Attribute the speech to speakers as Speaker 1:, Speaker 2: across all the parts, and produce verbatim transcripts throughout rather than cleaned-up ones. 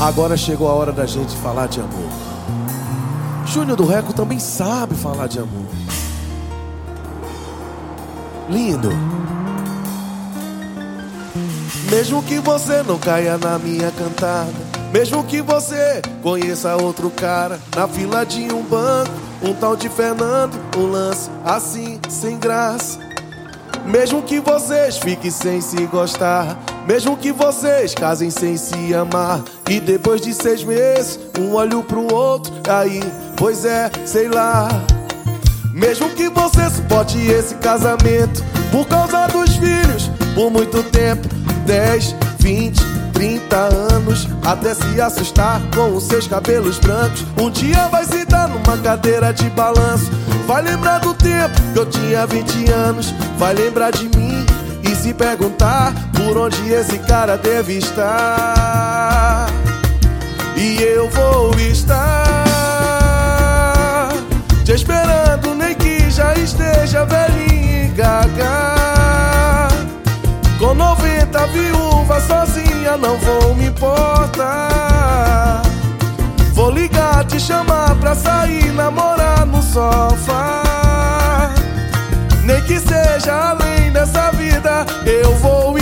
Speaker 1: Agora chegou a hora da gente falar de amor. Júnior do Reco também sabe falar de amor. Lindo. Mesmo que você não caia na minha cantada, mesmo que você conheça outro cara na fila de um banco, um tal de Fernando, um lance assim, sem graça. Mesmo que vocês fiquem sem se gostar, mesmo que vocês casem sem se amar, e depois de seis meses, um olho pro outro, aí, pois é, sei lá. Mesmo que você suporte esse casamento por causa dos filhos, por muito tempo, dez, vinte, trinta anos, até se assustar com os seus cabelos brancos. Um dia vai sentar numa cadeira de balanço, vai lembrar do tempo que eu tinha vinte anos, vai lembrar de mim e se perguntar por onde esse cara deve estar. E eu vou estar te esperando, nem que já esteja velhinho e gaga. Com noventa viúvas sozinha não vou me importar. Vou ligar, te chamar pra sair, namorar no sofá. Nem que seja além dessa vida, eu vou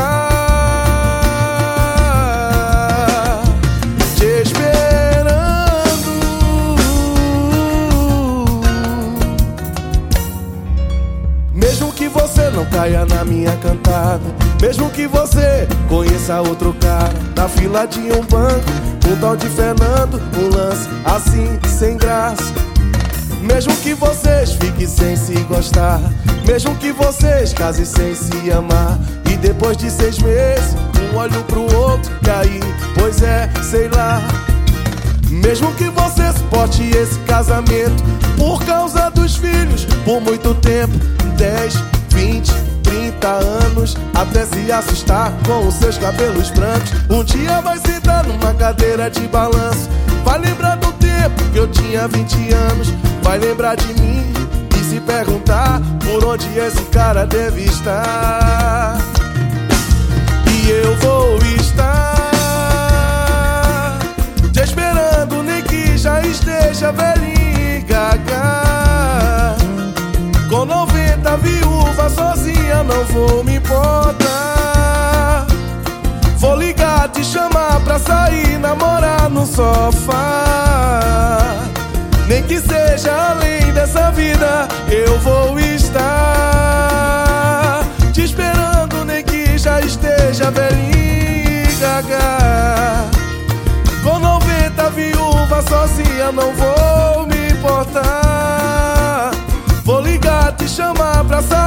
Speaker 1: estar te esperando. Mesmo que você não caia na minha cantada, mesmo que você conheça outro cara na fila de um banco, um tal de Fernando, um lance assim, sem graça. Mesmo que vocês fiquem sem se gostar, mesmo que vocês casem sem se amar, e depois de seis meses, um olho pro outro, e aí, pois é, sei lá. Mesmo que você suporte esse casamento por causa dos filhos, por muito tempo, dez, vinte, trinta anos, até se assustar com os seus cabelos brancos. Um dia vai sentar numa cadeira de balanço, vai lembrar do tempo que eu tinha vinte anos, vai lembrar de mim e se perguntar por onde esse cara deve estar. E eu vou estar te esperando, nem que já esteja velhinho e gaga. Com noventa viúvas sozinha não vou me importar. Vou ligar, te chamar pra sair, namorar no sofá. Nem que seja além dessa vida, eu vou estar te esperando, nem que já esteja velhinho e gaga. Com noventa viúvas sozinha não vou me importar. Vou ligar, te chamar pra sair.